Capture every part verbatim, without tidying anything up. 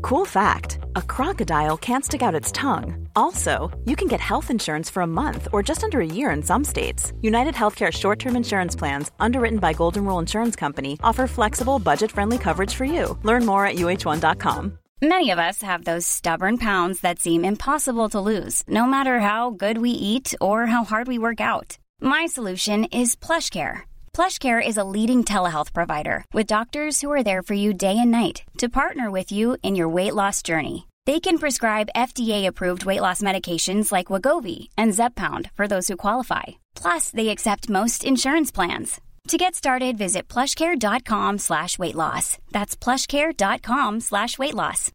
Cool fact, a crocodile can't stick out its tongue. Also, you can get health insurance for a month or just under a year in some states. United Healthcare short-term insurance plans, underwritten by Golden Rule Insurance Company, offer flexible, budget-friendly coverage for you. Learn more at U H one dot com. Many of us have those stubborn pounds that seem impossible to lose, no matter how good we eat or how hard we work out. My solution is PlushCare. PlushCare is a leading telehealth provider with doctors who are there for you day and night to partner with you in your weight loss journey. They can prescribe F D A-approved weight loss medications like Wegovy and Zepbound for those who qualify. Plus, they accept most insurance plans. To get started, visit plushcare.com slash weight loss. That's plushcare.com slash weight loss.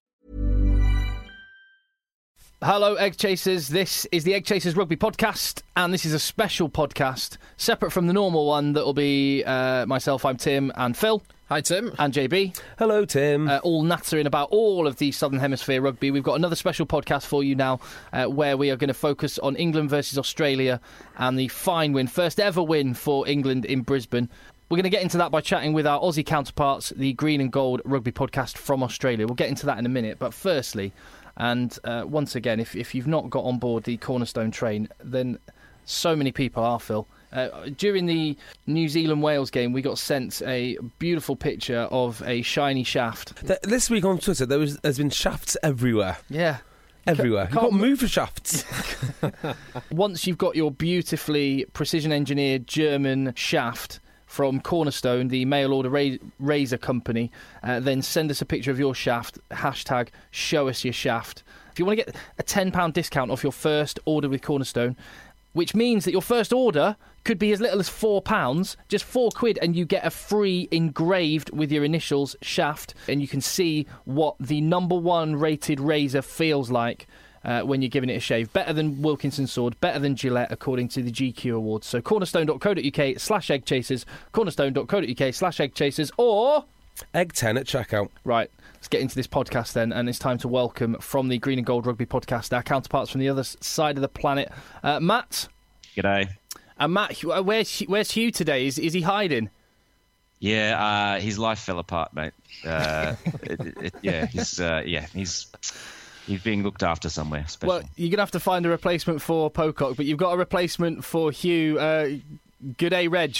Hello, Egg Chasers. This is the Egg Chasers Rugby Podcast, and this is a special podcast, separate from the normal one that will be uh, myself, I'm Tim, and Phil. Hi, Tim. And J B. Hello, Tim. Uh, all nattering about all of the Southern Hemisphere rugby. We've got another special podcast for you now, uh, where we are going to focus on England versus Australia and the fine win, first ever win for England in Brisbane. We're going to get into that by chatting with our Aussie counterparts, the Green and Gold Rugby Podcast from Australia. We'll get into that in a minute, but firstly, and uh, once again, if, if you've not got on board the Cornerstone train, then so many people are, Phil. Uh, during the New Zealand-Wales game, we got sent a beautiful picture of a shiny shaft. This week on Twitter, there was, there's been shafts everywhere. Yeah. Everywhere. You can't move for shafts. Once you've got your beautifully precision-engineered German shaft from Cornerstone, the mail-order ra- razor company, uh, then send us a picture of your shaft, hashtag show us your shaft. If you want to get a ten pounds discount off your first order with Cornerstone, which means that your first order could be as little as four pounds, just four quid, and you get a free engraved with your initials shaft, and you can see what the number one rated razor feels like uh, when you're giving it a shave. Better than Wilkinson Sword, better than Gillette, according to the G Q Awards. So cornerstone.co.uk slash eggchasers, cornerstone.co.uk slash eggchasers, or Egg ten at checkout. Right, let's get into this podcast then, and it's time to welcome from the Green and Gold Rugby Podcast our counterparts from the other side of the planet. Uh, Matt. G'day. And Matt, where's where's Hugh today? Is is he hiding? Yeah, uh, his life fell apart, mate. Uh, it, it, yeah, he's uh, yeah he's he's being looked after somewhere special. Well, you're gonna have to find a replacement for Pocock, but you've got a replacement for Hugh. Uh, good day, Reg.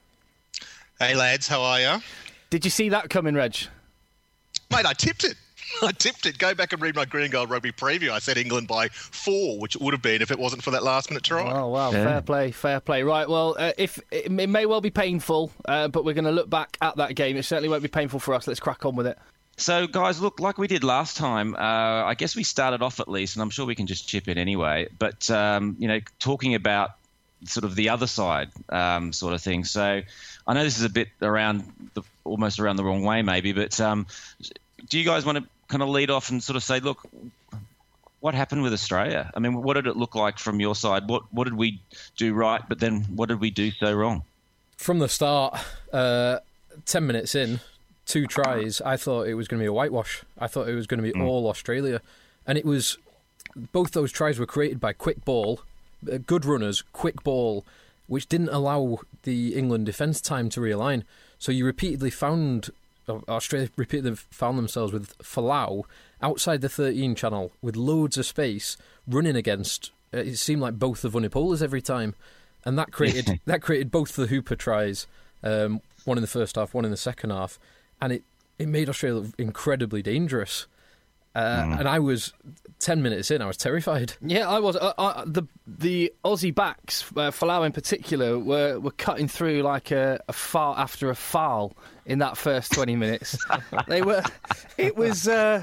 Hey lads, how are you? Did you see that coming, Reg? Mate, I tipped it. I tipped it. Go back and read my Green and Gold Rugby preview. I said England by four, which it would have been if it wasn't for that last-minute try. Oh, wow. Yeah. Fair play, fair play. Right, well, uh, if it, it may well be painful, uh, but we're going to look back at that game. It certainly won't be painful for us. Let's crack on with it. So, guys, look, like we did last time, uh, I guess we started off at least, and I'm sure we can just chip in anyway, but, um, you know, talking about sort of the other side um, sort of thing. So I know this is a bit around, the, almost around the wrong way maybe, but um, do you guys want to kind of lead off and sort of say, look, what happened with Australia? I mean, what did it look like from your side? What what did we do right, but then what did we do so wrong? From the start, uh, ten minutes in, two tries, I thought it was going to be a whitewash. I thought it was going to be mm. all Australia. And it was, both those tries were created by quick ball, good runners, quick ball, which didn't allow the England defence time to realign. So you repeatedly found... Australia repeatedly found themselves with Folau outside the thirteen channel with loads of space running against. It seemed like both the Vunipolas every time, and that created that created both the Hooper tries, um, one in the first half, one in the second half, and it, it made Australia look incredibly dangerous. Uh, mm. And I was ten minutes in, I was terrified. Yeah, I was. Uh, uh, the the Aussie backs, uh, Folau in particular, were, were cutting through like a, a far after a foul in that first twenty minutes. They were. It was. Uh,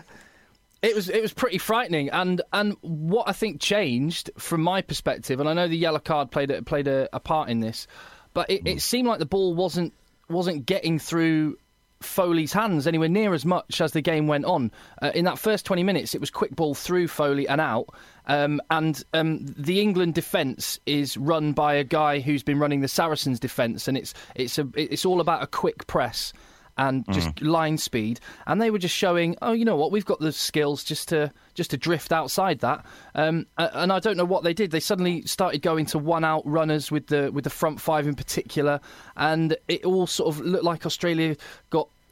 it was. It was pretty frightening. And and what I think changed from my perspective, and I know the yellow card played a, played a, a part in this, but it, it seemed like the ball wasn't wasn't getting through Foley's hands anywhere near as much as the game went on. Uh, in that first twenty minutes, it was quick ball through Foley and out. Um, and um, the England defence is run by a guy who's been running the Saracens defence, and it's it's a it's all about a quick press and just mm. line speed. And they were just showing, oh, you know what, we've got the skills just to just to drift outside that. Um, and I don't know what they did. They suddenly started going to one out runners with the with the front five in particular, and it all sort of looked like Australia got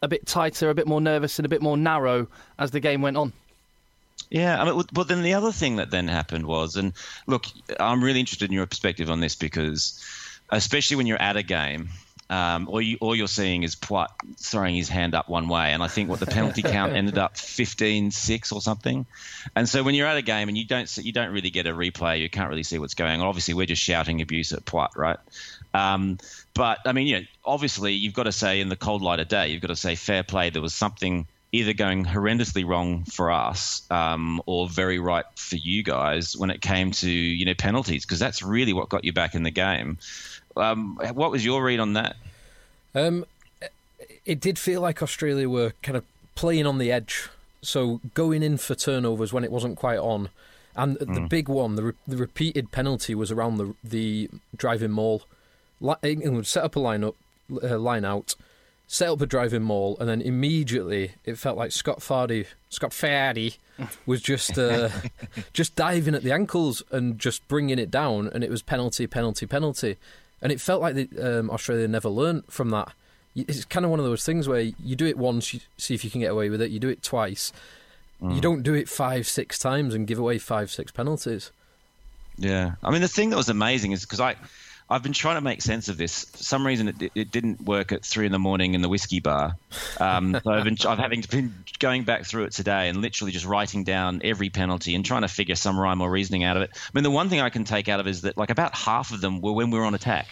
a bit tighter, a bit more nervous, and a bit more narrow as the game went on. Yeah, I mean, but then the other thing that then happened was, and look, I'm really interested in your perspective on this because, especially when you're at a game, um, all, you, all you're seeing is Poit throwing his hand up one way, and I think what the penalty count ended up fifteen six or something. And so when you're at a game and you don't see, you don't really get a replay, you can't really see what's going on. Obviously, we're just shouting abuse at Poit, right? Um, but I mean, you know, obviously, you've got to say in the cold light of day, you've got to say fair play. There was something either going horrendously wrong for us um, or very right for you guys when it came to, you know, penalties, because that's really what got you back in the game. Um, what was your read on that? Um, it did feel like Australia were kind of playing on the edge, so going in for turnovers when it wasn't quite on. And mm. the big one, the, re- the repeated penalty was around the the driving maul. England would set up a line up, uh, line out, set up a driving maul, and then immediately it felt like Scott Fardy, Scott Fardy was just uh, just diving at the ankles and just bringing it down, and it was penalty, penalty, penalty, and it felt like the, um, Australia never learnt from that. It's kind of one of those things where you do it once, you see if you can get away with it. You do it twice, mm. you don't do it five, six times and give away five, six penalties. Yeah, I mean the thing that was amazing is because I. I've been trying to make sense of this. For some reason, it, it didn't work at three in the morning in the whiskey bar. Um, so I've been, I've having been going back through it today and literally just writing down every penalty and trying to figure some rhyme or reasoning out of it. I mean, the one thing I can take out of it is that like about half of them were when we were on attack.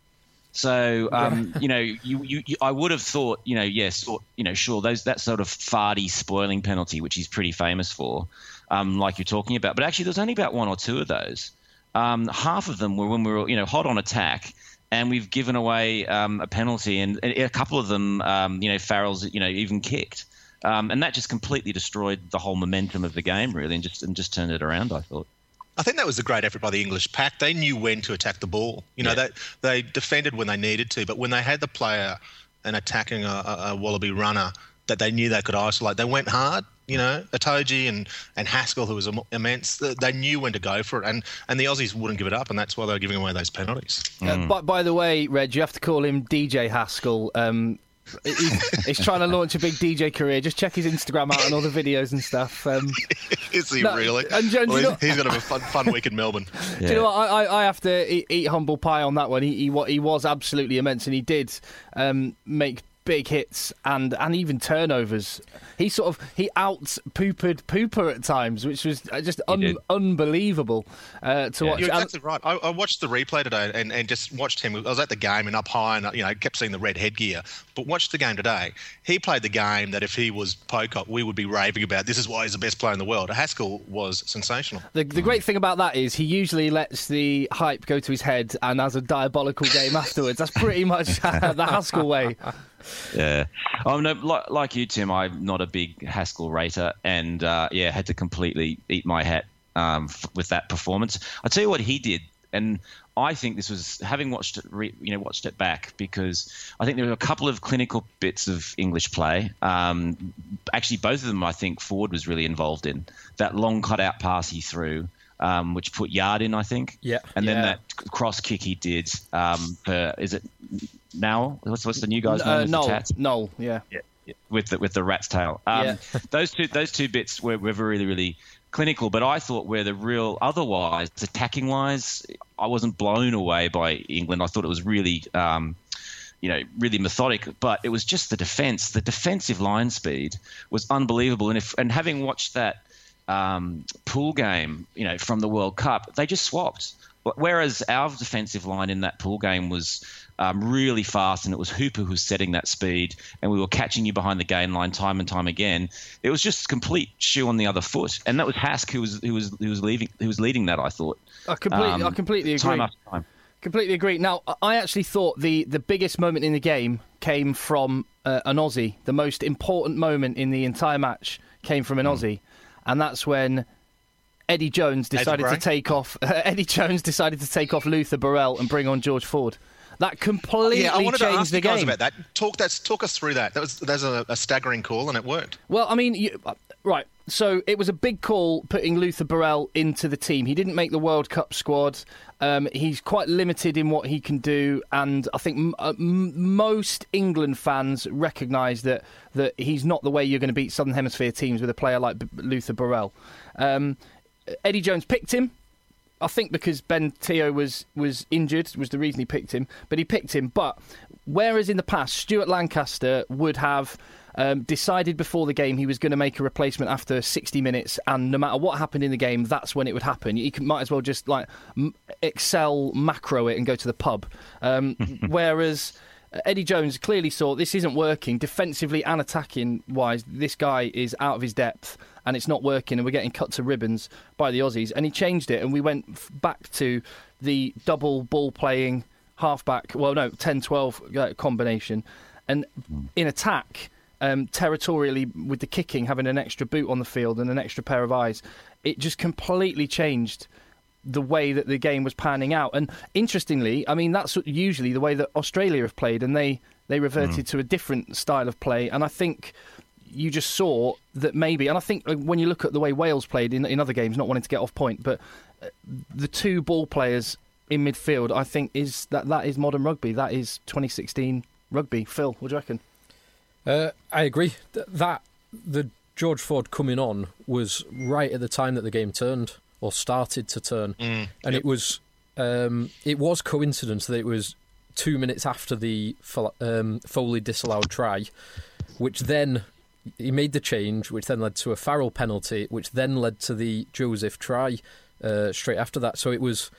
So, um, you know, you, you, you, I would have thought, you know, yes, or, you know, sure, those that sort of Fardy spoiling penalty, which he's pretty famous for, um, like you're talking about. But actually, there's only about one or two of those. Um, half of them were when we were, you know, hot on attack, and we've given away um, a penalty, and, and a couple of them, um, you know, Farrell's, you know, even kicked, um, and that just completely destroyed the whole momentum of the game, really, and just and just turned it around. I thought. I think that was a great effort by the English pack. They knew when to attack the ball. You know, yeah. they they defended when they needed to, but when they had the player and attacking a, a, a Wallaby runner that they knew they could isolate, they went hard. You know, Itoje and, and Haskell, who was immense, they knew when to go for it, and, and the Aussies wouldn't give it up, and that's why they were giving away those penalties. Mm. Uh, by, by the way, Reg, you have to call him D J Haskell. Um, he's, he's trying to launch a big D J career. Just check his Instagram out and all the videos and stuff. Um, Is he no, really? And, and, well, you know, he's going to have a fun, fun week in Melbourne. Yeah. Do you know what? I, I, I have to eat, eat humble pie on that one. He, he, he was absolutely immense, and he did um, make big hits and, and even turnovers. He sort of he out poopered Pooper at times, which was just un, unbelievable uh, to yeah. watch. You're exactly right. I, I watched the replay today and, and just watched him. I was at the game and up high, and you know kept seeing the red headgear. But watched the game today. He played the game that if he was Pocock, we would be raving about. This is why he's the best player in the world. Haskell was sensational. The, the great thing about that is he usually lets the hype go to his head and has a diabolical game afterwards. That's pretty much the Haskell way. Yeah. Oh, no, like, like you, Tim, I'm not a big Haskell rater, and uh, yeah, had to completely eat my hat um, f- with that performance. I'll tell you what he did, and I think this was having watched it, re, you know, watched it back because I think there were a couple of clinical bits of English play. Um, actually, both of them, I think Ford was really involved in. That long cut-out pass he threw, um, which put Yard in, I think. Yeah. And then yeah. that cross kick he did um, for, is it Now? What's, what's the new guy's uh, name? Noel. Noel, yeah. Yeah. With the with the rat's tail. Um, yeah. those two those two bits were, were really, really clinical, but I thought where the real otherwise, attacking wise, I wasn't blown away by England. I thought it was really um, you know, really methodic, but it was just the defence. The defensive line speed was unbelievable. And if and having watched that um, pool game, you know, from the World Cup, they just swapped. Whereas our defensive line in that pool game was um, really fast, and it was Hooper who was setting that speed, and we were catching you behind the gain line time and time again. It was just complete shoe on the other foot, and that was Hask who was who was who was leading who was leading that. I thought. I completely, um, I completely agree. Time after time. Completely agree. Now, I actually thought the, the biggest moment in the game came from uh, an Aussie. The most important moment in the entire match came from an mm. Aussie, and that's when Eddie Jones decided to take off. Uh, Eddie Jones decided to take off Luther Burrell and bring on George Ford. That completely yeah, I wanted changed to ask the you guys game. about that. Talk that's talk us through that. That was that's a, a staggering call, and it worked. Well, I mean, you, right, so it was a big call putting Luther Burrell into the team. He didn't make the World Cup squad. Um, he's quite limited in what he can do, and I think m- uh, m- most England fans recognise that, that he's not the way you're going to beat Southern Hemisphere teams with a player like B- Luther Burrell. Um, Eddie Jones picked him. I think because Ben Teo was, was injured was the reason he picked him, but he picked him. But whereas in the past, Stuart Lancaster would have um, decided before the game he was going to make a replacement after sixty minutes, and no matter what happened in the game, that's when it would happen. You can, might as well just like m- Excel macro it and go to the pub. Um, whereas Eddie Jones clearly saw this isn't working defensively and attacking wise. This guy is out of his depth, and it's not working, and we're getting cut to ribbons by the Aussies. And he changed it, and we went f- back to the double ball playing halfback. Well, no, ten twelve uh, combination, and in attack, um, territorially with the kicking, having an extra boot on the field and an extra pair of eyes, it just completely changed the way that the game was panning out. And interestingly, I mean, that's usually the way that Australia have played, and they, they reverted mm. to a different style of play. And I think you just saw that maybe, and I think when you look at the way Wales played in, in other games, not wanting to get off point, but the two ball players in midfield, I think is that that is modern rugby. That is twenty sixteen rugby. Phil, what do you reckon? Uh, I agree. Th- that the George Ford coming on was right at the time that the game turned or started to turn, mm. and it was um, it was coincidence that it was two minutes after the um, Foley disallowed try, which then he made the change, which then led to a Farrell penalty, which then led to the Joseph try uh, straight after that. So it was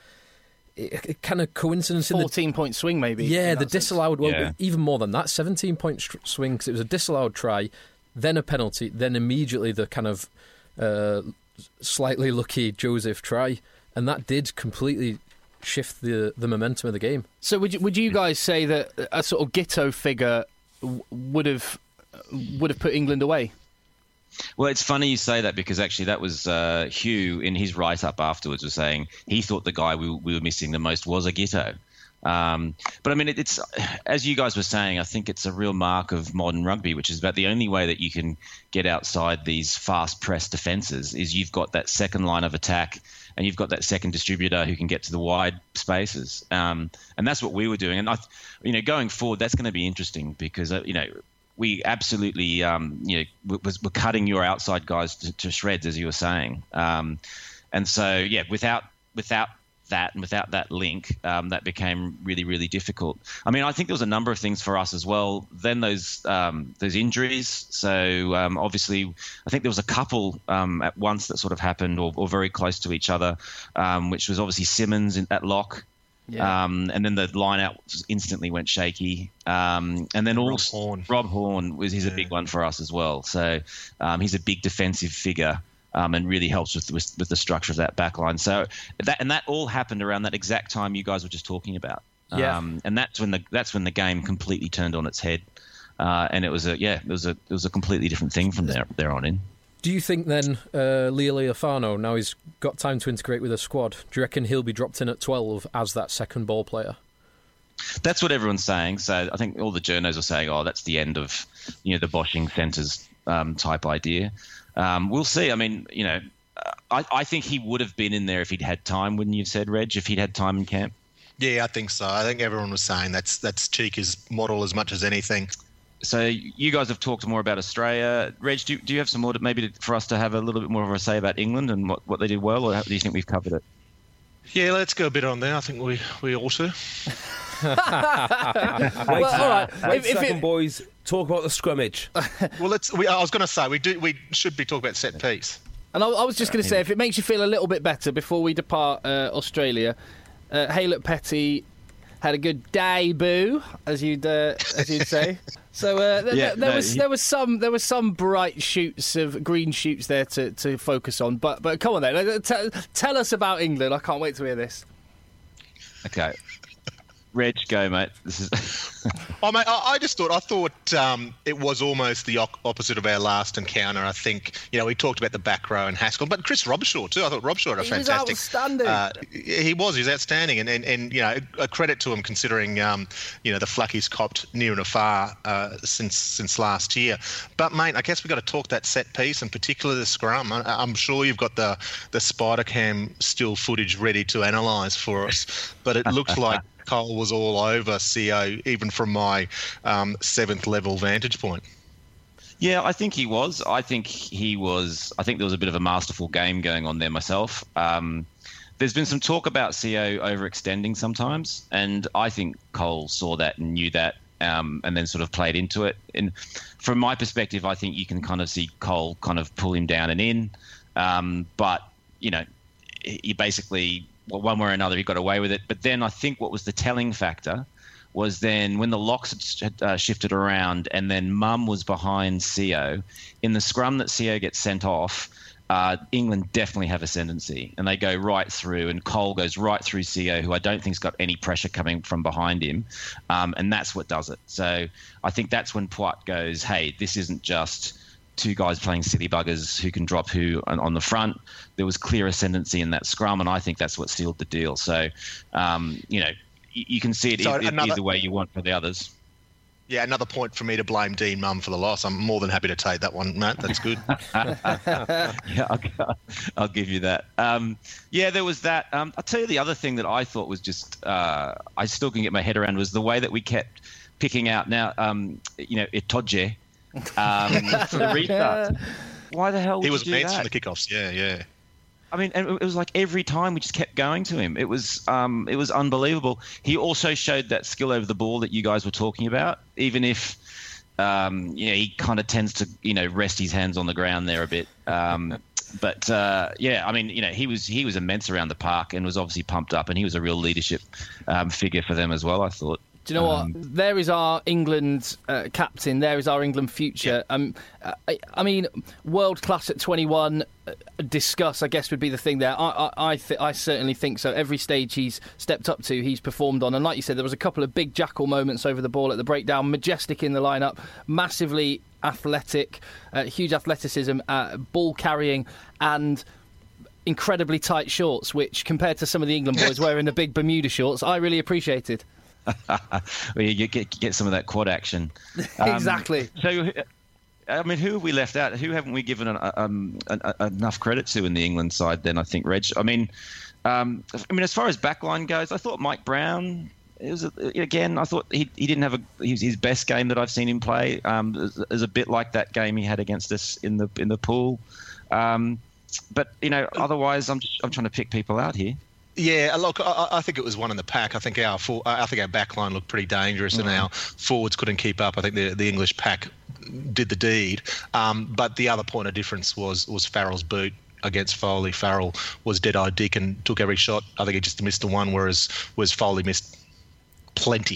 it, it kind of coincidence. fourteen-point swing, maybe. Yeah, the disallowed, well, yeah. even more than that, seventeen-point sh- swing, because it was a disallowed try, then a penalty, then immediately the kind of uh, slightly lucky Joseph try, and that did completely shift the the momentum of the game. So would you, would you guys say that a sort of Giteau figure w- would have would have put England away? Well, it's funny you say that, because actually that was uh, Hugh in his write-up afterwards was saying he thought the guy we, we were missing the most was a Giteau. Um, but I mean, it, it's as you guys were saying, I think it's a real mark of modern rugby, which is about the only way that you can get outside these fast press defences is you've got that second line of attack and you've got that second distributor who can get to the wide spaces. Um, and that's what we were doing. And, I, you know, going forward, that's going to be interesting because, uh, you know, we absolutely, um, you know, was we're cutting your outside guys to, to shreds, as you were saying. Um, and so, yeah, without without that and without that link, um, that became really, really difficult. I mean, I think there was a number of things for us as well. Then those um, those injuries. So um, obviously, I think there was a couple um, at once that sort of happened, or, or very close to each other, um, which was obviously Simmons in, at lock. Yeah. Um, and then the line out instantly went shaky. Um, and then Rob also Horn. Rob Horn was he's yeah. a big one for us as well. So um, he's a big defensive figure um, and really helps with, with with the structure of that back line. So that and that all happened around that exact time you guys were just talking about. Yeah. Um, and that's when the that's when the game completely turned on its head. Uh, and it was a yeah, it was a it was a completely different thing from there there on in. Do you think then uh, Leo Leofano, now he's got time to integrate with a squad, do you reckon he'll be dropped in at twelve as that second ball player? That's what everyone's saying. So I think all the journos are saying, oh, that's the end of, you know, the boshing centres um, type idea. Um, we'll see. I mean, you know, I, I think he would have been in there if he'd had time, wouldn't you have said, Reg, if he'd had time in camp? Yeah, I think so. I think everyone was saying that's that's Cheika's model as much as anything. So you guys have talked more about Australia. Reg, do, do you have some more to, maybe to, for us to have a little bit more of a say about England and what, what they did well, or do you think we've covered it? Yeah, let's go a bit on there. I think we, we ought to. Wait, Well, all right. wait If- a if second, it- boys. Talk about the scrummage. Well, let's. We, I was going to say we do. We should be talking about set piece. And I, I was just going to say, if it makes you feel a little bit better before we depart uh, Australia, uh, Haylett Petty had a good debut, as you'd uh, as you'd say. So uh, th- Yeah, th- there no, was he- there was some there was some bright shoots of green shoots there to, to focus on. But but come on then, T- tell us about England. I can't wait to hear this. Okay. Reg, go, mate. This is Oh, mate, I, I just thought I thought um, it was almost the op- opposite of our last encounter. I think you know we talked about the back row and Haskell, but Chris Robshaw too. I thought Robshaw had a He fantastic. was outstanding. Uh, he was. He was outstanding, and, and, and you know a credit to him considering um, you know the flack he's copped near and afar uh, since since last year. But mate, I guess we got to talk that set piece, and particularly the scrum. I, I'm sure you've got the the Spider Cam still footage ready to analyse for us, but it looks like Cole was all over C O, even from my um, seventh level vantage point. Yeah, I think he was. I think he was. I think there was a bit of a masterful game going on there myself. Um, there's been some talk about C O overextending sometimes, and I think Cole saw that and knew that, um, and then sort of played into it. And from my perspective, I think you can kind of see Cole kind of pull him down and in. Um, but, you know, he basically, well, one way or another, he got away with it. But then I think what was the telling factor was then when the locks had uh, shifted around and then Mum was behind C O, in the scrum that C O gets sent off, uh, England definitely have ascendancy. And they go right through, and Cole goes right through C O, who I don't think's got any pressure coming from behind him. Um, and that's what does it. So I think that's when Poit goes, hey, this isn't just two guys playing silly buggers who can drop who on, on the front. There was clear ascendancy in that scrum, and I think that's what sealed the deal. So, um, you know, you, you can see it So e- another- either way you want for the others. Yeah, another point for me to blame Dean Mum for the loss. I'm more than happy to take that one, Matt. That's good. Yeah, I'll, I'll give you that. Um, yeah, there was that. Um, I'll tell you the other thing that I thought was just, uh, I still can get my head around, was the way that we kept picking out now, um, you know, Itoje um, for the restart. Why the hell would He was you do immense that? from the kickoffs. Yeah, yeah. I mean, and it was like every time we just kept going to him. It was um, it was unbelievable. He also showed that skill over the ball that you guys were talking about, even if um, you know, he kind of tends to, you know, rest his hands on the ground there a bit. Um, but uh, yeah, I mean, you know, he was he was immense around the park and was obviously pumped up, and he was a real leadership um, figure for them as well, I thought. Do you know Um, what? There is our England uh, captain. There is our England future. Yeah. Um, I, I mean, world class at twenty-one. Uh, discuss, I guess, would be the thing there. I, I, I, th- I certainly think so. Every stage he's stepped up to, he's performed on. And like you said, there was a couple of big jackal moments over the ball at the breakdown. Majestic in the lineup, massively athletic, uh, huge athleticism, uh, ball carrying, and incredibly tight shorts. Which, compared to some of the England boys wearing the big Bermuda shorts, I really appreciated. Where you get get some of that quad action. Um, Exactly. So, I mean, who have we left out? Who haven't we given an, um, an, a, enough credit to in the England side? Then I think Reg. I mean, um, I mean, as far as backline goes, I thought Mike Brown. It was a, again. I thought he he didn't have a his, his best game that I've seen him play. Um, is, is a bit like that game he had against us in the in the pool. Um, but you know, otherwise, I'm just, I'm trying to pick people out here. Yeah, look, I, I think it was one in the pack. I think our full, I think our back line looked pretty dangerous, and our forwards couldn't keep up. I think the the English pack did the deed. Um, but the other point of difference was was Farrell's boot against Foley. Farrell was dead-eye Dick and took every shot. I think he just missed the one, whereas whereas Foley missed plenty.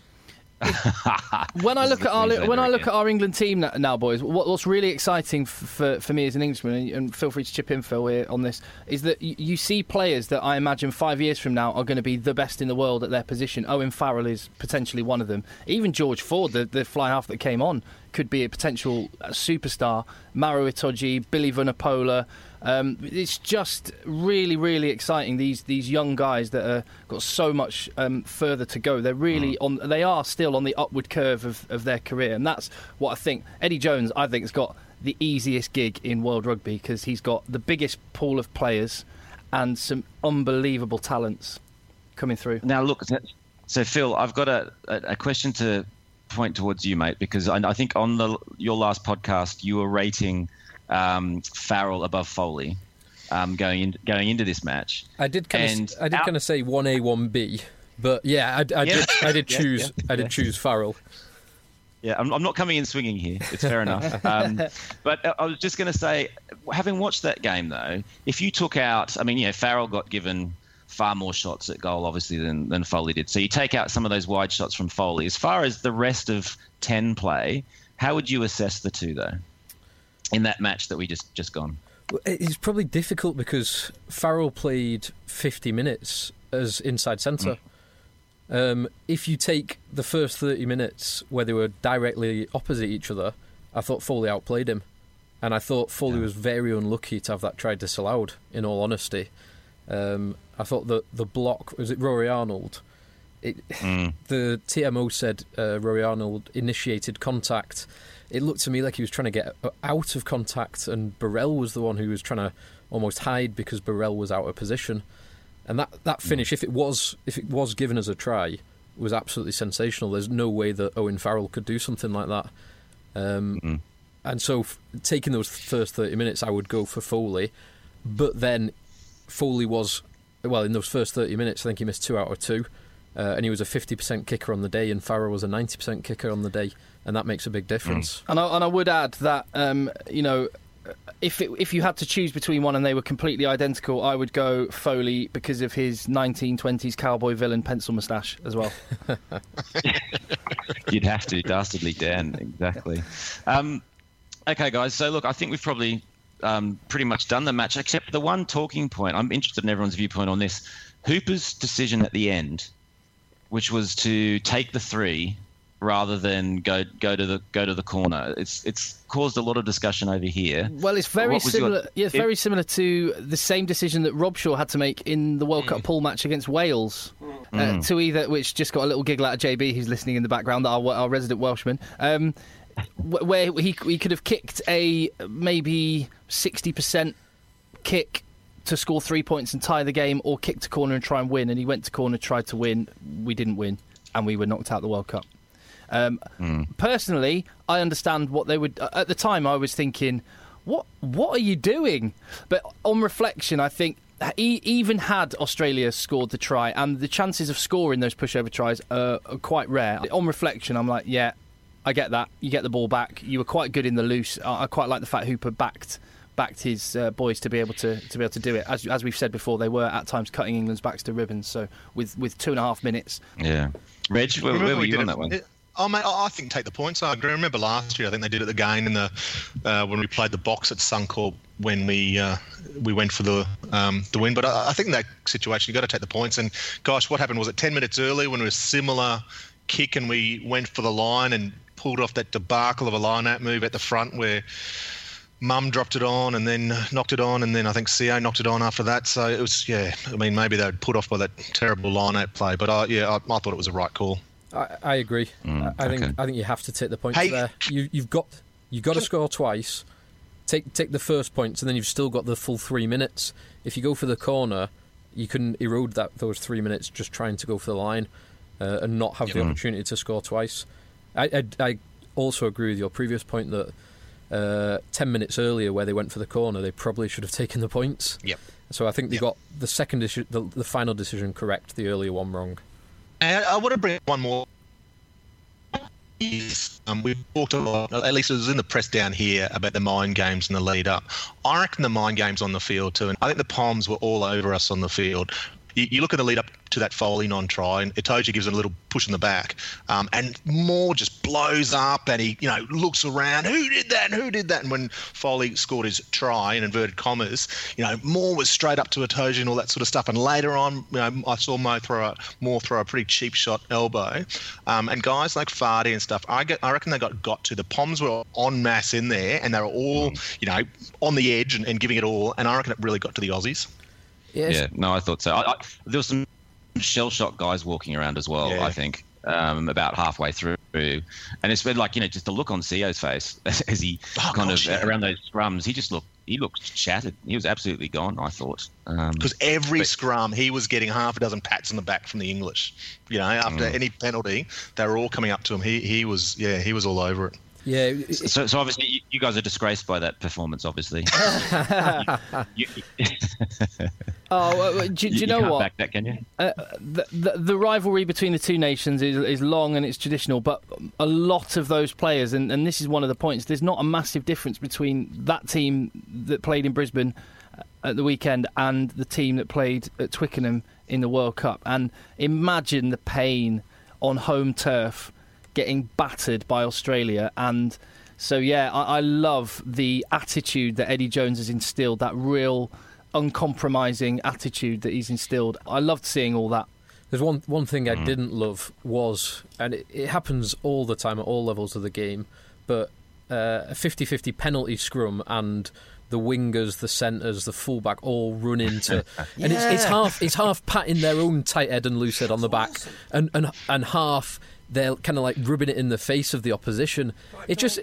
When I look at our Queenslander when I look again. at our England team now, now boys, what, what's really exciting f- for for me as an Englishman, and, and feel free to chip in, Phil, here on this, is that y- you see players that I imagine five years from now are going to be the best in the world at their position. Owen Farrell is potentially one of them. Even George Ford, the, the fly half that came on, could be a potential uh, superstar. Maro Itoje, Billy Vunipola. Um, it's just really, really exciting. These these young guys that are got so much um, further to go. They're really on. They are still on the upward curve of, of their career, and that's what I think. Eddie Jones, I think, has got the easiest gig in world rugby because he's got the biggest pool of players and some unbelievable talents coming through. Now, look, so Phil, I've got a, a, a question to point towards you, mate, because I, I think on the your last podcast you were rating um, Farrell above Foley um, going in, going into this match. I did kind And of I did out- kind of say one A, one B, but yeah, I, I Yeah. did I did Yeah, choose yeah, I did yeah. choose Farrell. Yeah, I'm, I'm not coming in swinging here. It's fair enough. Um, but I was just going to say, having watched that game, though, if you took out, I mean, you know, Farrell got given far more shots at goal, obviously, than, than Foley did. So you take out some of those wide shots from Foley. As far as the rest of ten play, how would you assess the two, though, in that match that we just, just gone? It's probably difficult because Farrell played fifty minutes as inside centre. Um, if you take the first thirty minutes where they were directly opposite each other, I thought Foley outplayed him. And I thought Foley yeah. was very unlucky to have that try disallowed, in all honesty. Um, I thought that the block, was it Rory Arnold? It, mm. The T M O said uh, Rory Arnold initiated contact. It looked to me like he was trying to get out of contact, and Burrell was the one who was trying to almost hide because Burrell was out of position. And that, that finish, if it was if it was given as a try, was absolutely sensational. There's no way that Owen Farrell could do something like that. Um, mm-hmm. And so, f- taking those first thirty minutes, I would go for Foley. But then, Foley was, well, in those first thirty minutes, I think he missed two out of two. Uh, and he was a fifty percent kicker on the day, and Farrell was a ninety percent kicker on the day. And that makes a big difference. Mm. And, I, and I would add that, um, you know, If it, if you had to choose between one and they were completely identical, I would go Foley because of his nineteen twenties cowboy villain pencil moustache as well. You'd have to, Dastardly Dan, exactly. Um, okay, guys, so look, I think we've probably um, pretty much done the match, except the one talking point. I'm interested in everyone's viewpoint on this. Hooper's decision at the end, which was to take the three rather than go go to the go to the corner. It's it's caused a lot of discussion over here. Well, it's very similar. Your, yeah, it's it, very similar to the same decision that Robshaw had to make in the World mm. Cup pool match against Wales. Mm. Uh, to either, which just got a little giggle out of J B, who's listening in the background, our, our resident Welshman. Um, where he he could have kicked a maybe sixty percent kick to score three points and tie the game, or kick to corner and try and win. And he went to corner, tried to win. We didn't win, and we were knocked out of the World Cup. Um, mm. Personally, I understand what they would. At the time, I was thinking, "What? What are you doing?" But on reflection, I think he, even had Australia scored the try, and the chances of scoring those pushover tries are, are quite rare. On reflection, I'm like, "Yeah, I get that. You get the ball back. You were quite good in the loose. I, I quite like the fact Hooper backed." backed his uh, boys to be able to to be able to do it. As as we've said before, they were at times cutting England's backs to ribbons. So with, with two and a half minutes, yeah. Reg, where, where were you on that one? It, oh mate, I think take the points. I agree. I remember last year, I think they did it again in the uh, when we played the box at Suncorp when we uh, we went for the um, the win. But I, I think in that situation you got to take the points. And gosh, what happened was it ten minutes early when it was similar kick and we went for the line and pulled off that debacle of a line-out move at the front where Mum dropped it on and then knocked it on, and then I think C O knocked it on after that. So it was, yeah, I mean, maybe they were put off by that terrible line-out play, but I, yeah, I, I thought it was the right call. I, I agree. Mm, I, I think okay. I think you have to take the points hey. there. You, you've got you've got to score twice. Take take the first points, and then you've still got the full three minutes. If you go for the corner, you can erode that those three minutes just trying to go for the line uh, and not have yeah. the opportunity to score twice. I, I, I also agree with your previous point that uh, ten minutes earlier, where they went for the corner, they probably should have taken the points. Yep. So I think they yep. got the second issue, the, the final decision correct, the earlier one wrong. And I want to bring one more. Um, we've talked a lot, at least it was in the press down here, about the mind games and the lead up. I reckon the mind games on the field too, and I think the Poms were all over us on the field. You, you look at the lead up to that Foley non-try, and Itoje gives it a little push in the back, um, and Moore just blows up, and he, you know, looks around, who did that, and who did that? And when Foley scored his try, in inverted commas, you know, Moore was straight up to Itoje and all that sort of stuff. And later on, you know, I saw Moore throw a, Moore throw a pretty cheap shot elbow, um, and guys like Fardy and stuff, I get, I reckon they got got to the Poms were en masse in there, and they were all, you know, on the edge and, and giving it all, and I reckon it really got to the Aussies. Yes. Yeah, no, I thought so. I, I, there was some shell-shock guys walking around as well, yeah. I think, um, about halfway through. And it's been like, you know, just the look on C O's face as he oh, kind gosh, of, yeah. around those scrums, he just looked, he looked shattered. He was absolutely gone, I thought. Because um, every but, scrum, he was getting half a dozen pats on the back from the English. You know, after mm. any penalty, they were all coming up to him. He he was, yeah, he was all over it. Yeah. So, so obviously, you, you guys are disgraced by that performance. Obviously. you, you, oh, uh, do, do you, you know can't what? Back that, can you? Uh, the, the, the rivalry between the two nations is, is long and it's traditional, but a lot of those players, and, and this is one of the points. There's not a massive difference between that team that played in Brisbane at the weekend and the team that played at Twickenham in the World Cup. And imagine the pain on home turf, getting battered by Australia. And so, yeah, I, I love the attitude that Eddie Jones has instilled, that real uncompromising attitude that he's instilled. I loved seeing all that. There's one one thing I didn't love was, and it, it happens all the time at all levels of the game, but uh, a fifty-fifty penalty scrum and the wingers, the centres, the fullback all run into, and it's, it's half it's half patting their own tight head and loose head on the back, and and and half they're kind of like rubbing it in the face of the opposition. It just.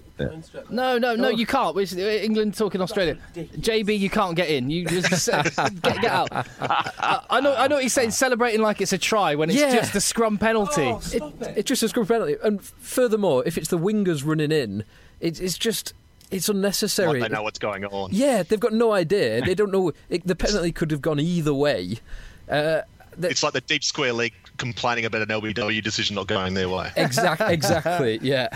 No, no, no, you can't. It's England talking Australia. J B, you can't get in. You just uh, get, get out. I, I know, I know what he's saying. Celebrating like it's a try when it's Yeah. just a scrum penalty. Oh, it, it's just a scrum penalty, and furthermore, if it's the wingers running in, it, it's just it's unnecessary. Like they know what's going on. Yeah, they've got no idea. They don't know. It, the penalty could have gone either way. Uh, the, It's like the Deep Square League complaining about an L B W decision not going their way. exact, exactly. Yeah.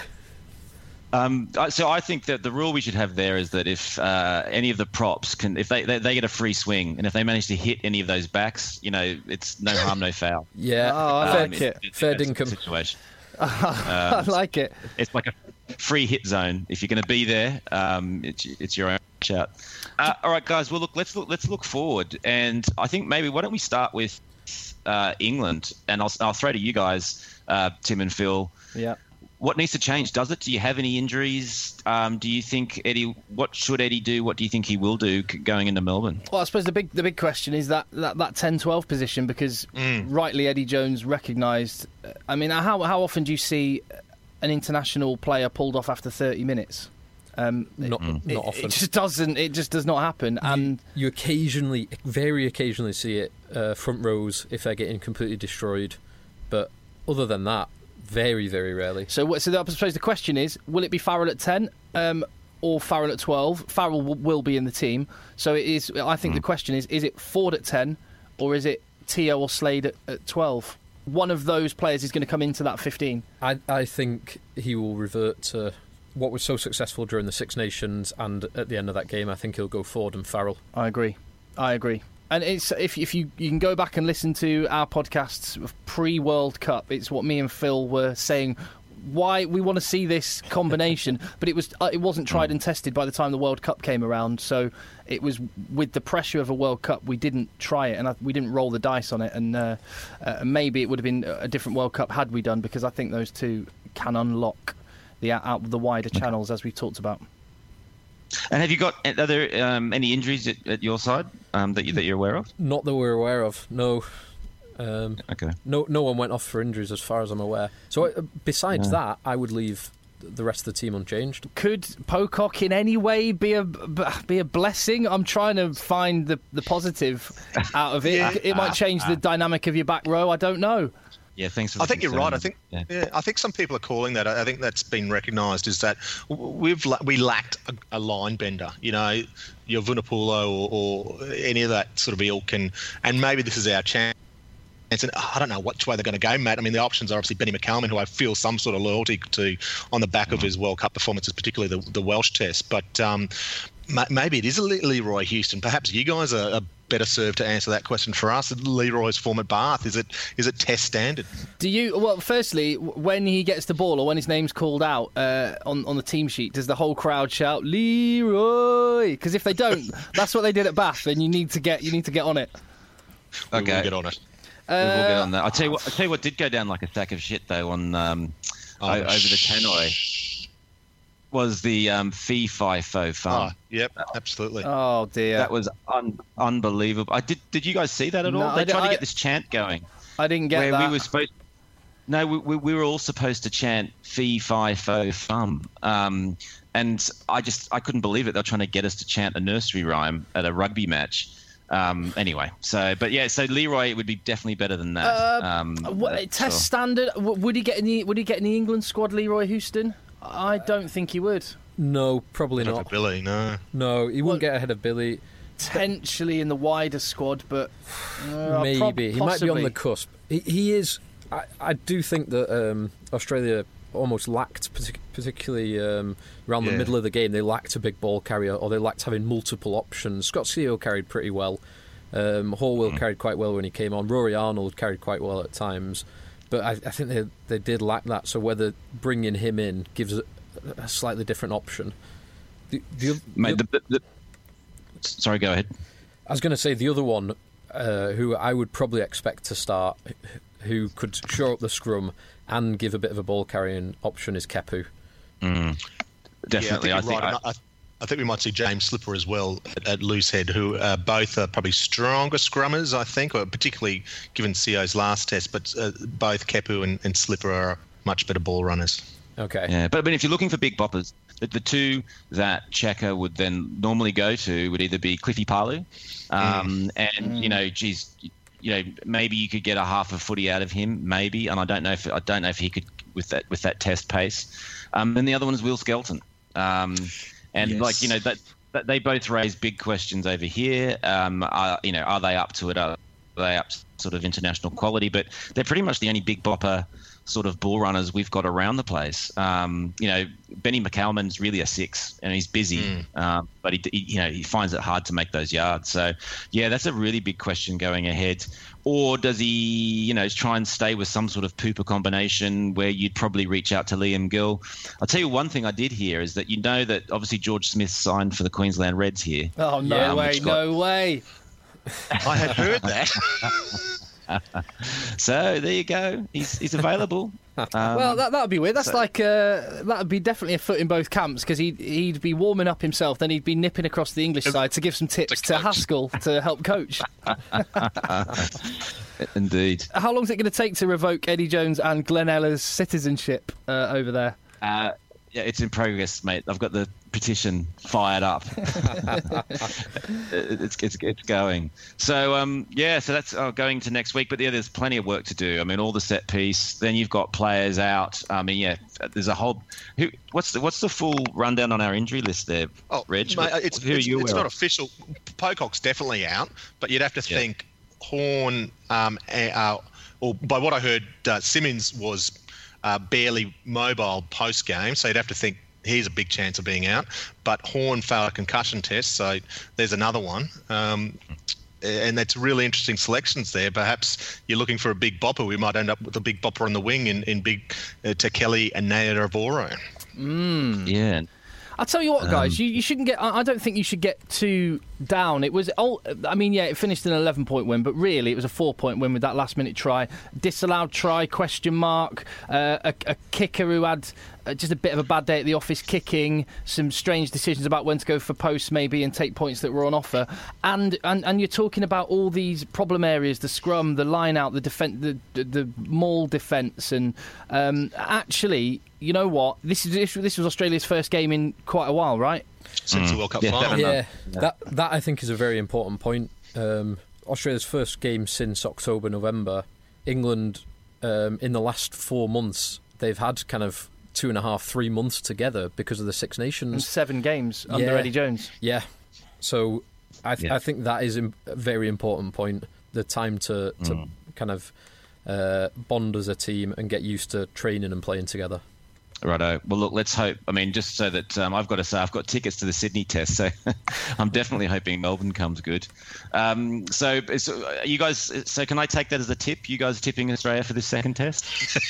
Um, I- so I think that the rule we should have there is that if uh, any of the props can, if they, they they get a free swing, and if they manage to hit any of those backs, you know, it's no harm, no foul. Yeah. Oh, I fair, like it. It's- fair it's a dinkum. situation. I like it. It's like a free hit zone. If you're going to be there, um, it's it's your own shout. Uh, all right, guys. Well, look, let's look let's look forward, and I think maybe why don't we start with uh, England, and I'll I'll throw to you guys, uh, Tim and Phil. Yeah. What needs to change? Does it? Do you have any injuries? Um, do you think Eddie? What should Eddie do? What do you think he will do c- going into Melbourne? Well, I suppose the big the big question is that that, that ten twelve position, because rightly Eddie Jones recognised. I mean, how how often do you see an international player pulled off after thirty minutes? Um, Not it, not often. It just doesn't. It just does not happen. And You occasionally, very occasionally, see it uh, front rows if they're getting completely destroyed, but other than that, very, very rarely. so, what- so I suppose the question is: will it be Farrell at ten um, or Farrell at twelve? Farrell will, will be in the team. So it is. I think the question is: is it Ford at ten or is it Teo or Slade at, at twelve? One of those players is going to come into that fifteen. I, I think he will revert to what was so successful during the Six Nations, and at the end of that game, I think he'll go Ford and Farrell. I agree. I agree. And it's if if you you can go back and listen to our podcasts of pre-World Cup, it's what me and Phil were saying. Why we want to see this combination, but it was uh, it wasn't tried and tested by the time the World Cup came around. So it was with the pressure of a World Cup, we didn't try it, and I, we didn't roll the dice on it. And uh, uh, maybe it would have been a different World Cup had we done, because I think those two can unlock the out the wider channels as we talked about. And have you got are there um, any injuries at, at your side um, that you that you're aware of? Not that we're aware of, no. Um, Okay. no, no one went off for injuries as far as I'm aware. So uh, besides Yeah. that, I would leave the rest of the team unchanged. Could Pocock in any way be a be a blessing? I'm trying to find the the positive out of it. Yeah. It might change the dynamic of your back row. I don't know. Yeah, thanks for the I think you're concern. right. I think Yeah. yeah, I think some people are calling that. I I think that's been recognised is that w- we've la- we lacked a, a line bender. You know, your Vunipulo or, or any of that sort of ilk, and and maybe this is our chance. And I don't know which way they're going to go, Matt. I mean, the options are obviously Benny McCallum, who I feel some sort of loyalty to on the back of his World Cup performances, particularly the, the Welsh Test. But um, ma- maybe it is a Le- Leroy Houston. Perhaps you guys are, are better served to answer that question for us. Leroy's form at Bath, is it is it Test standard? Do you? Well, firstly, w- when he gets the ball or when his name's called out uh, on on the team sheet, does the whole crowd shout Leroy? Because if they don't, that's what they did at Bath, and you need to get you need to get on it. We Okay. will get on it. We will get on that. I'll tell you what. I'll tell you what did go down like a sack of shit though on um, Oh, o- over the Tannoy was the um, Fee Fi Fo Oh, farm. yep, absolutely. Oh dear, That was un- unbelievable. I did. Did you guys see that at No, all? They I d- tried I- to get this chant going I didn't get where that. we were supposed. No, we, we, we were all supposed to chant Fee Fi Fo Fum, um, and I just I couldn't believe it. They were trying to get us to chant a nursery rhyme at a rugby match. Um, anyway, so but yeah, so Leroy would be definitely better than that. Uh, um, What, that's test sure. standard? W- Would he get in the Would he get in the England squad, Leroy Houston? I don't think he would. No, probably Not not. for Billy, no. No, he wouldn't Well- get ahead of Billy. Potentially in the wider squad, but uh, Maybe prob- he might be on possibly. the cusp. He, he is. I, I do think that um, Australia almost lacked, partic- particularly um, around the Yeah. middle of the game. They lacked a big ball carrier, or they lacked having multiple options. Scott Seo carried pretty well. Um, Horwell carried quite well when he came on. Rory Arnold carried quite well at times, but I, I think they they did lack that. So whether bringing him in gives a, a slightly different option. The, the, oth- Mate, the- the, the, the, sorry, go ahead. I was going to say the other one uh, who I would probably expect to start, who could shore up the scrum and give a bit of a ball carrying option, is Kepu. Mm. Definitely, yeah, I I think, think. right. I, I think we might see James Slipper as well at, at Loosehead, who uh, both are probably stronger scrummers, I think, or particularly given C O's last test. But uh, both Kepu and, and Slipper are much better ball runners. Okay. Yeah, but, but if you're looking for big boppers, the, the two that Checker would then normally go to would either be Cliffy Palu, um, mm. and mm. you know, geez, you know, maybe you could get a half a footy out of him, maybe, and I don't know if I don't know if he could with that with that test pace. Um, and the other one is Will Skelton. Um, And yes. like you know that, that they both raise big questions over here. Um, are you know are they up to it? Are they up to sort of international quality? But they're pretty much the only big bopper sort of ball runners we've got around the place. Um, you know, Benny McCalman's really a six, and he's busy, mm. um, but he, he you know he finds it hard to make those yards. So yeah, that's a really big question going ahead. Or does he, you know, try and stay with some sort of pooper combination where you'd probably reach out to Liam Gill? I'll tell you one thing I did hear is that you know that obviously George Smith signed for the Queensland Reds here. Oh, no yeah, way, got... no way. I had heard that. So there you go. He's he's available. Um, well, that that would be weird. That's so, like uh, that would be definitely a foot in both camps, because he'd he'd be warming up himself, then he'd be nipping across the English side to give some tips to, to Haskell to help coach. Indeed. How long is it going to take to revoke Eddie Jones and Glenn Eller's citizenship uh, over there? Uh, yeah, it's in progress, mate. I've got the petition fired up. it's, it's it's going. So um yeah, so that's uh, going to next week. But yeah, there's plenty of work to do. I mean, all the set piece. Then you've got players out. I mean, yeah, there's a whole. Who? What's the what's the full rundown on our injury list there? Oh, Reg, mate, it's who it's, are you it's not of? official. Pocock's definitely out, but you'd have to Yeah. think Horn. Um, uh, or by what I heard, uh, Simmons was uh, barely mobile post game, so you'd have to think he's a big chance of being out. But Horn failed a concussion test, so there's another one. Um, and that's really interesting selections there. Perhaps you're looking for a big bopper. We might end up with a big bopper on the wing in, in big uh, Tekeli and Nayaravoro. Mm. Yeah. I'll tell you what, guys, Um, you, you shouldn't get. I I don't think you should get too down. It was. Oh, I mean, yeah, it finished an eleven-point win, but really, it was a four-point win with that last-minute try, disallowed try, question mark, uh, a, a kicker who had uh, just a bit of a bad day at the office, kicking, some strange decisions about when to go for posts, maybe, and take points that were on offer, and and, and you're talking about all these problem areas: the scrum, the line out, the defense, the, the the maul defence, and um, actually. You know what? This is this was Australia's first game in quite a while, right? Since Mm. the World Cup Yeah, final. Yeah, that that I think is a very important point. Um, Australia's first game since October, November. England, um, in the last four months, they've had kind of two and a half, three months together because of the Six Nations. And seven games under Yeah. Eddie Jones. Yeah, so I th- Yeah. I think that is a very important point. The time to to Mm. kind of uh, bond as a team and get used to training and playing together. Righto. Well, look, let's hope. I mean, just so that um, I've got to say, I've got tickets to the Sydney test, so I'm definitely hoping Melbourne comes good. Um, so, so, uh, you guys, so can I take that as a tip? You guys are tipping Australia for this second test?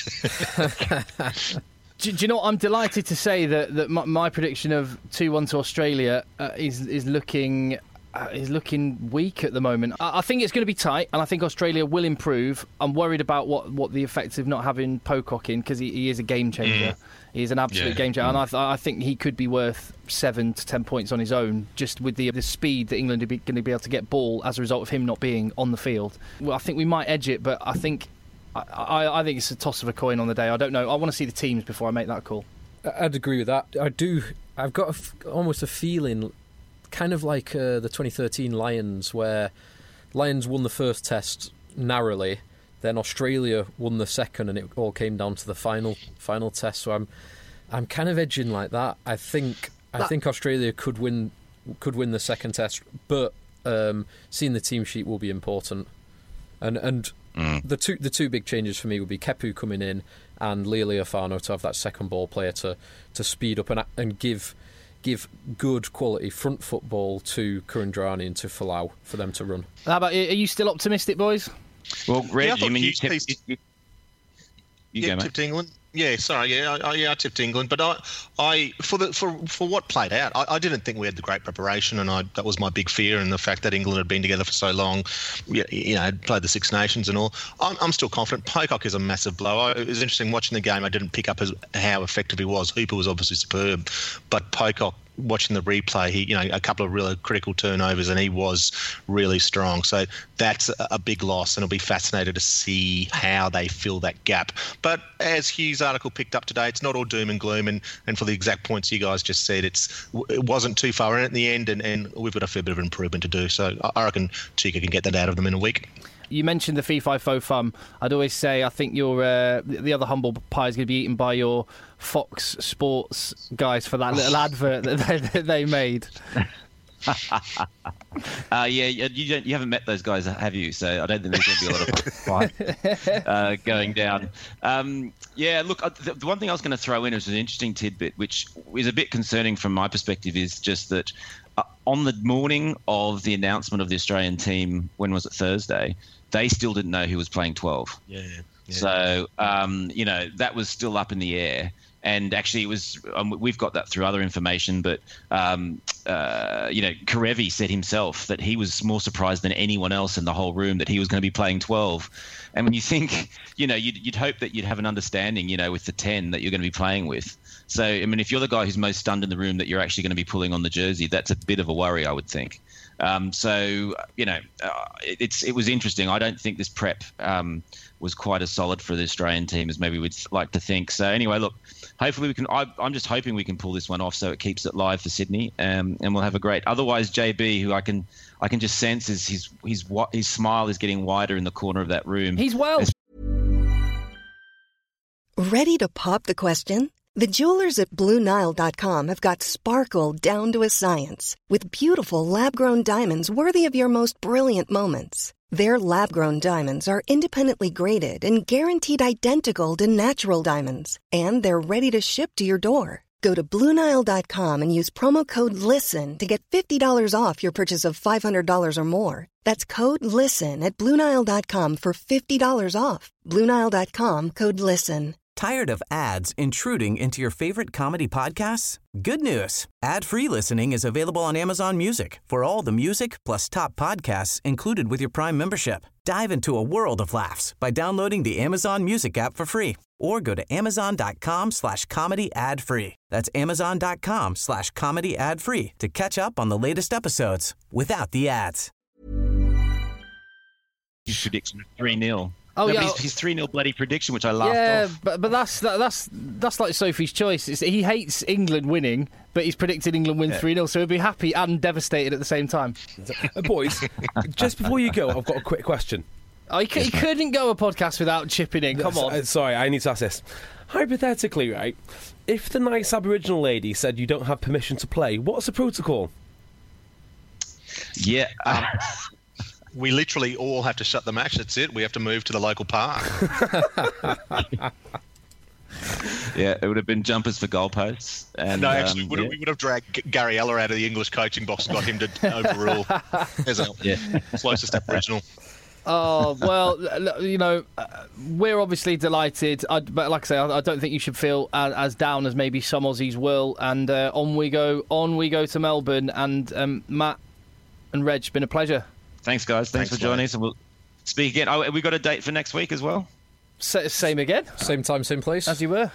Do, do you know what? I'm delighted to say that, that my, my prediction of two one to Australia uh, is is looking uh, is looking weak at the moment. I, I think it's going to be tight, and I think Australia will improve. I'm worried about what, what the effects of not having Pocock in, because he, he is a game changer. Mm. He's an absolute Yeah. game changer, and I, th- I think he could be worth seven to ten points on his own, just with the the speed that England are be, going to be able to get ball as a result of him not being on the field. Well, I think we might edge it, but I think. I, I, I think it's a toss of a coin on the day. I don't know. I want to see the teams before I make that call. I'd agree with that. I do. I've got a f- almost a feeling, kind of like uh, the twenty thirteen Lions, where Lions won the first test narrowly, then Australia won the second, and it all came down to the final final test. So I'm, I'm kind of edging like that. I think I That- think Australia could win could win the second test, but um, seeing the team sheet will be important. And and mm. the two the two big changes for me would be Kepu coming in and Leali'ifano to have that second ball player to, to speed up and and give give good quality front football to Kurandrani and to Folau for them to run. How about, are you still optimistic, boys? Well, Reg, Yeah, I I thought mean, you Hughes tipped, piece- you, you, you yeah, go, mate. tipped England. Yeah, sorry, yeah, I, I, yeah, I tipped England, but I, I for the for for what played out, I, I didn't think we had the great preparation, and I that was my big fear, and the fact that England had been together for so long, you, you know, had played the Six Nations and all. I'm, I'm still confident. Pocock is a massive blow. I, it was interesting watching the game. I didn't pick up as how effective he was. Hooper was obviously superb, but Pocock, watching the replay, he, you know, a couple of really critical turnovers, and he was really strong. So that's a, a big loss, and it'll be fascinating to see how they fill that gap. But as Hughes' article picked up today, it's not all doom and gloom, and, and for the exact points you guys just said, it's it wasn't too far in at the end, and, and we've got a fair bit of improvement to do. So I reckon Chica can get that out of them in a week. You mentioned the Fee Fi Fo Fum. I'd always say I think your uh, the other humble pie is going to be eaten by your Fox Sports guys for that little advert that they, that they made. uh, yeah, you don't, you haven't met those guys, have you? So I don't think there's going to be a lot of fight uh, going down. Um, yeah, look, the, the one thing I was going to throw in is an interesting tidbit, which is a bit concerning from my perspective, is just that uh, on the morning of the announcement of the Australian team, when was it, Thursday, they still didn't know who was playing twelve. Yeah. yeah. So, um, you know, that was still up in the air. And actually, it was. Um, we've got that through other information, but um, uh, you know, Karevi said himself that he was more surprised than anyone else in the whole room that he was going to be playing twelve. And when you think, you know, you'd, you'd hope that you'd have an understanding, you know, with the ten that you're going to be playing with. So, I mean, if you're the guy who's most stunned in the room that you're actually going to be pulling on the jersey, that's a bit of a worry, I would think. Um, so, you know, uh, it, it's it was interesting. I don't think this prep um, was quite as solid for the Australian team as maybe we'd like to think. So, anyway, look. Hopefully we can. I, I'm just hoping we can pull this one off, so it keeps it live for Sydney, um, and we'll have a great. Otherwise, J B, who I can, I can just sense is his, his, his smile is getting wider in the corner of that room. He's well. As- Ready to pop the question? The jewelers at Blue Nile dot com have got sparkle down to a science with beautiful lab-grown diamonds worthy of your most brilliant moments. Their lab-grown diamonds are independently graded and guaranteed identical to natural diamonds, and they're ready to ship to your door. Go to Blue Nile dot com and use promo code LISTEN to get fifty dollars off your purchase of five hundred dollars or more. That's code LISTEN at Blue Nile dot com for fifty dollars off. Blue Nile dot com, code LISTEN. Tired of ads intruding into your favorite comedy podcasts? Good news. Ad-free listening is available on Amazon Music for all the music plus top podcasts included with your Prime membership. Dive into a world of laughs by downloading the Amazon Music app for free or go to amazon.com slash comedy ad free. That's amazon.com slash comedy ad free to catch up on the latest episodes without the ads. His prediction of three nil. Oh, no, yeah. His, his three nil bloody prediction, which I laughed yeah, off. but but that's that, that's that's like Sophie's choice. It's, he hates England winning, but he's predicted England win three nil, so he'll be happy and devastated at the same time. Uh, boys, just before you go, I've got a quick question. Oh, he, he couldn't go a podcast without chipping in. Come on. Uh, sorry, I need to ask this. Hypothetically, right, if the nice Aboriginal lady said you don't have permission to play, what's the protocol? Yeah. Um, We literally all have to shut the match. That's it. We have to move to the local park. yeah, it would have been jumpers for goalposts. And, no, actually, um, would have, yeah. we would have dragged G- Gary Eller out of the English coaching box and got him to overrule as a Yeah. closest Aboriginal. Oh, well, l- you know, uh, we're obviously delighted. I, but like I say, I, I don't think you should feel as, as down as maybe some Aussies will. And uh, on we go, on we go to Melbourne. And um, Matt and Reg, been a pleasure. Thanks, guys. Thanks, Thanks, for joining mate. us. And we'll speak again. Oh, have we got a date for next week as well? S- same again, Same time, same place. as you were.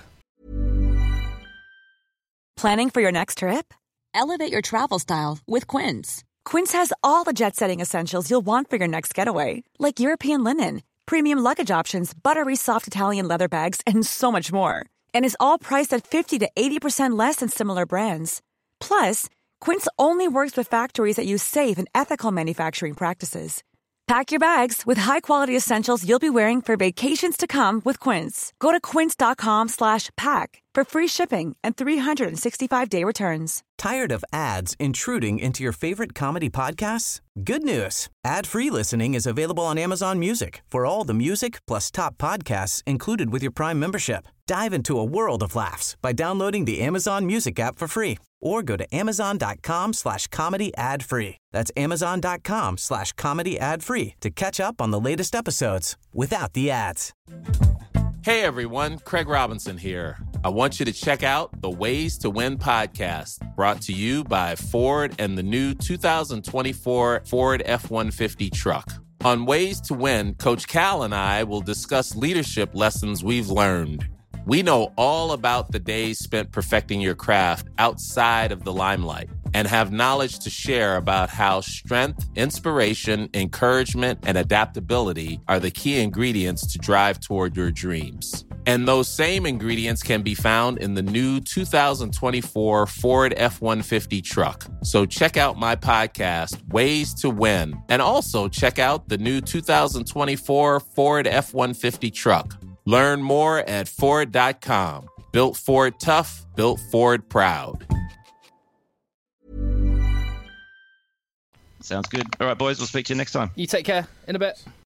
Planning for your next trip? Elevate your travel style with Quince. Quince has all the jet-setting essentials you'll want for your next getaway, like European linen, premium luggage options, buttery soft Italian leather bags, and so much more. And is all priced at fifty to eighty percent less than similar brands. Plus, Quince only works with factories that use safe and ethical manufacturing practices. Pack your bags with high-quality essentials you'll be wearing for vacations to come with Quince. Go to quince.com slash pack for free shipping and three sixty-five day returns. Tired of ads intruding into your favorite comedy podcasts? Good news. Ad-free listening is available on Amazon Music for all the music plus top podcasts included with your Prime membership. Dive into a world of laughs by downloading the Amazon Music app for free or go to amazon.com slash comedy ad free. That's amazon.com slash comedy ad free to catch up on the latest episodes without the ads. Hey everyone, Craig Robinson here. I want you to check out the Ways to Win podcast, brought to you by Ford and the new two thousand twenty-four Ford F one fifty truck. On Ways to Win, Coach Cal and I will discuss leadership lessons we've learned. We know all about the days spent perfecting your craft outside of the limelight and have knowledge to share about how strength, inspiration, encouragement, and adaptability are the key ingredients to drive toward your dreams. And those same ingredients can be found in the new two thousand twenty-four Ford F one fifty truck. So check out my podcast, Ways to Win, and also check out the new two thousand twenty-four Ford F one fifty truck. Learn more at Ford dot com. Built Ford tough, built Ford proud. Sounds good. All right, boys, we'll speak to you next time. You take care. In a bit.